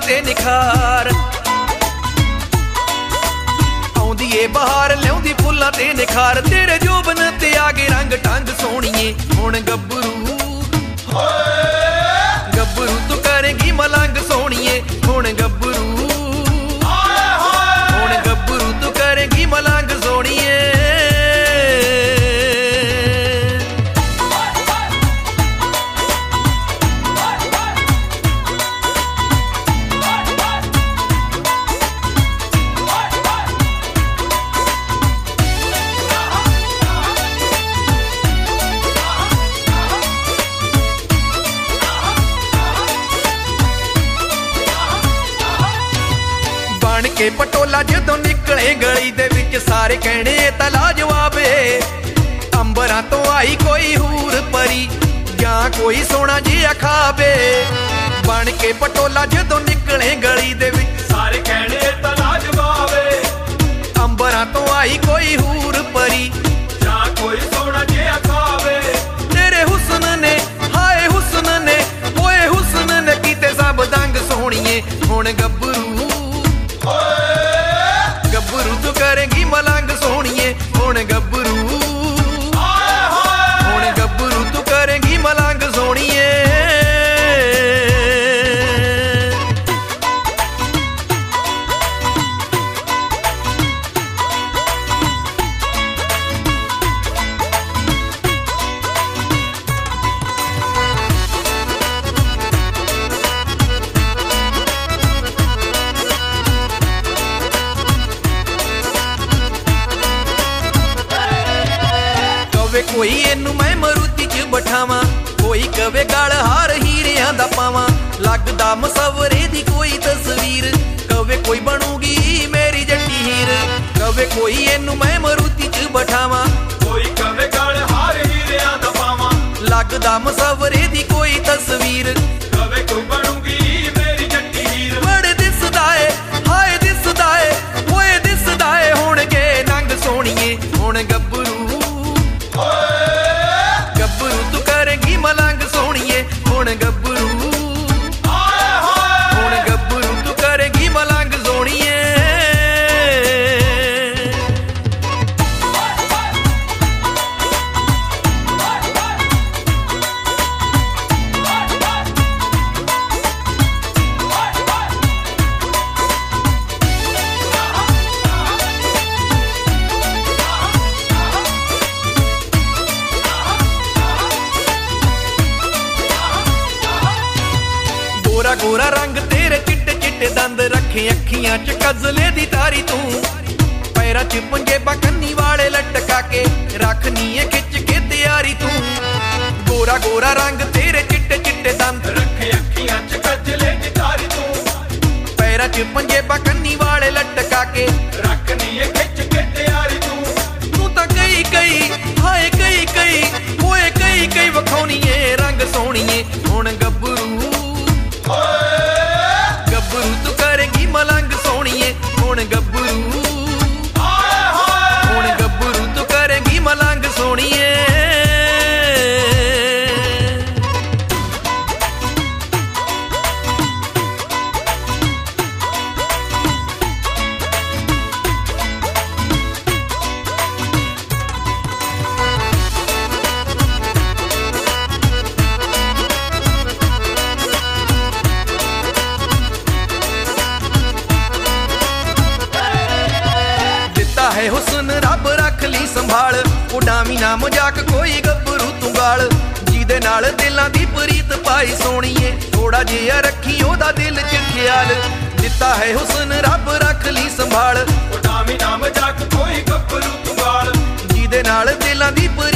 ते निखार आउंदी ए बहार लियाउंदी फुल्लां ते निखार तेरे जोबन ते आगे रंग टंग सोहणीए हुण गब्बरू गब्बरू तू करेंगी मलंग सोहणीए हुण गब्बरू हुण गब्बरू तू करेंगी मलंग सोहणीए बन के पटोला जदों निकले गली दे विच सारे कहने तां लाजवाब अंबरां तो आई कोई हूर परी या कोई सोना जिहा खाबे बन के पटोला जदों निकले गली दे विच सारे कहने तां लाजवाब अंबरां तो आई कोई हूर परी या कोई सोना जिहा खाबे तेरे हुस्न ने हाय हुस्न ने ओए हुस्न ने कीते सब दंग सोहणीए हुण गब्बरू गब्बरू तू करेंगी मलंग सोहणीए हुण गब्बरू हुण गब्बरू तू करेंगी मलंग सोहणीए कोई इनू मैं मरूती च बठावां कोई कवे गल हार हीरियां दा पावां लगदा मसवरे दी कोई तस्वीर कवे कोई बनूगी मेरी जट्टी हीर कवे कोई इनू मैं मरूती च बठावां कोई कवे गल हार हीरियां दा पावां लगदा मसवरे दी कोई तस्वीर कवे कोई बनूगी मेरी जट्टी हीर बड़े दिसदा ए हाय दिसदा ए ओए दिसदा ए हुण के नंग सोहणीए हुण गब्बरू गब्बरू तू करेंगी मलंग सोहणीए हुण गब्बरू हुण गब्बरू तू करेंगी मलंग सोहणीए गोरा गोरा रंग तेरे चिट्टे चिट्टे दंद रखे अखियां च कजले दी तारी तू पैरां च पंजेबां कन्नी वाले लटका के रखनी है खिच के तैयारी तू गोरा गोरा रंग तेरे चिट्टे चिट्टे दंद रखे अखियां च कजले दी तारी तू पैरां च पंजेबां कन्नी वाले लटका के रखनी है खिच के तैयारी तू तां कई कई हाय कई कई ओए कई कई वखाउणीए रंग सोहणीए हुण गब्बरू गब्बरू तू करेंगी मलंग सोहणीए हुण गब्बरू हुण गब्बरू तू करेंगी मलंग सोहणीए है हुस्न रब रख ली संभाल उडावी ना मजाक कोई गब्बरू तू गाल जिहदे नाल दिलां दी प्रीत पाई सोहणीए थोड़ा जिहा रखी ओदा दिल च ख्याल दिता है हुस्न रब रख ली संभाल उडावी ना मजाक कोई गब्बरू तू गाल जिहदे नाल दिलां दी